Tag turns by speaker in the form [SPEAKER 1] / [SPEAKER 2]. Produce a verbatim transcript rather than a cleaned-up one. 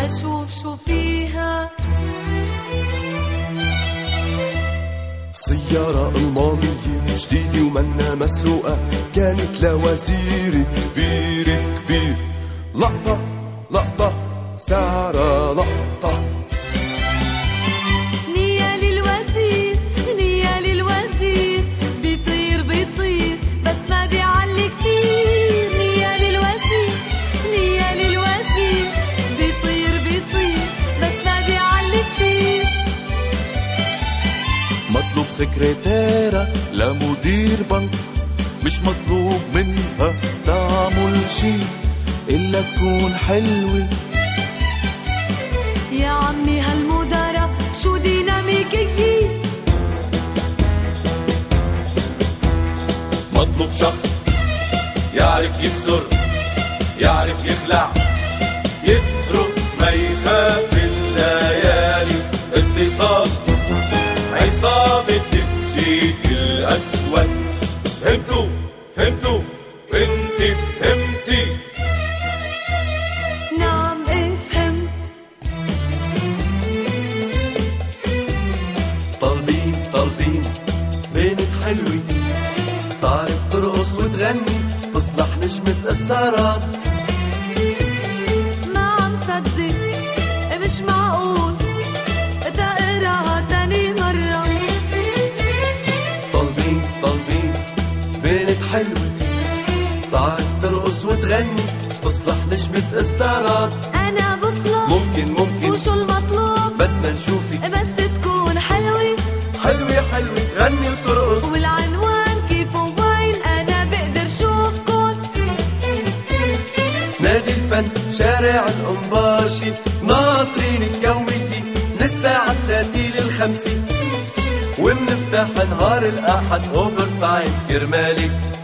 [SPEAKER 1] أشوف شو فيها.
[SPEAKER 2] سيارة ألمانية جديدة ومنا مسروقة، كانت لوزير كبير كبير. لقطة لقطة سعرها لقطة.
[SPEAKER 1] نية للوزير نية للوزير، بيطير بيطير بس ما بيعلي كتير. نية للوزير نية للوزير، بيطير بيطير بس ما بيعلي كتير.
[SPEAKER 3] مطلوب سكرتيرة لمدير بنك، مش مطلوب منها تعمل شي إلا تكون حلوة.
[SPEAKER 1] يا عمي هالمدارة شو ديناميكية.
[SPEAKER 3] مطلوب شخص يعرف يكسر، يعرف يخلع، يسرق ما يخاف الليالي. اتصال عصابة الديك الأسود. فهمتوا فهمتوا انت فهمتي؟
[SPEAKER 1] نعم ايه فهمت.
[SPEAKER 2] طالبين طالبين بنت حلوة، تعرف ترقص وتغني، تصلح نجمة استعراض.
[SPEAKER 1] ما عم صدق مش معقول، تقراها تاني مرة.
[SPEAKER 2] طالبين طالبين بنت حلوة، تعرف ترقص وتغني، تصلح نجمة استعراض.
[SPEAKER 1] أنا بطلب
[SPEAKER 2] ممكن ممكن
[SPEAKER 1] وشو المطلوب؟
[SPEAKER 2] بدنا نشوفك
[SPEAKER 1] بس تكون حلوة
[SPEAKER 2] حلوة حلوة، غني وترقص.
[SPEAKER 1] والعنوان كيف وين أنا بقدر شوفكن.
[SPEAKER 2] نادي الفن شارع القنباشي، ناطرينك يومية من الساعة الثلاثين للخمسة، ومنفتح نهار الأحد أوفر تايم كرمالك.